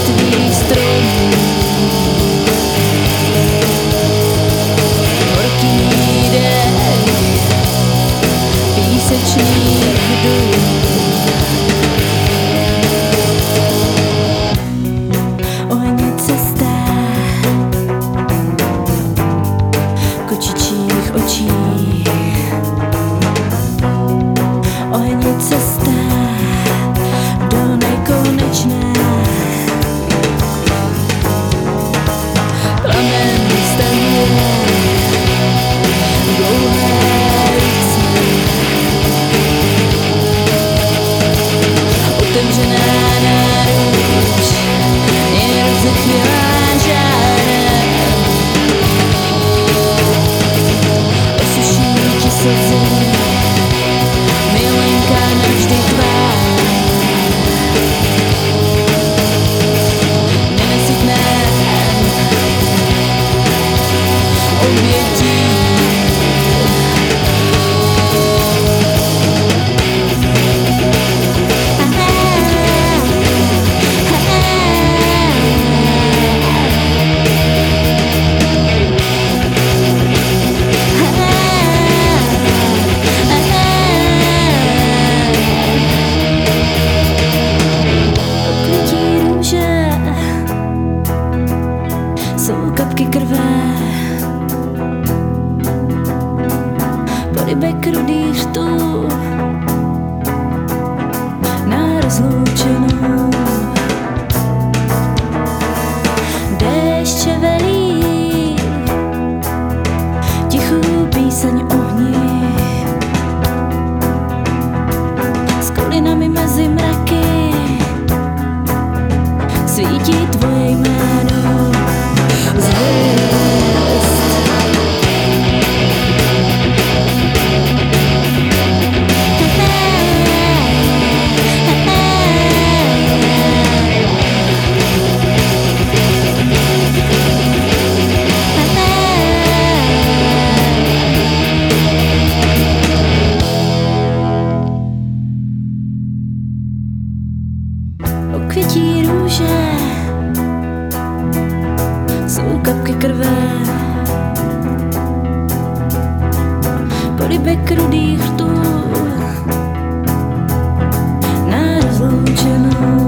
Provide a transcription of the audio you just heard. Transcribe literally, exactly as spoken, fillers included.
mrtvých stromů, horký dech písečných dům. Ohně cesta kočičích očí, ohně cesta do nekonečné. Plamen stahuje dlouhé ruce, otevřená náruč je rozechvělá žárem, osuší ti slzy, milenka navždy tvá. Nenasytné obětí, jsou kapky krve, polibek rudých rtů na rozloučenou. Déšť velí tichou píseň ohni, s kulinami mezi mraky svítí tvoje jméno. Okvětí růže jsou kapky krve, polibek rudých rtů na rozloučenou.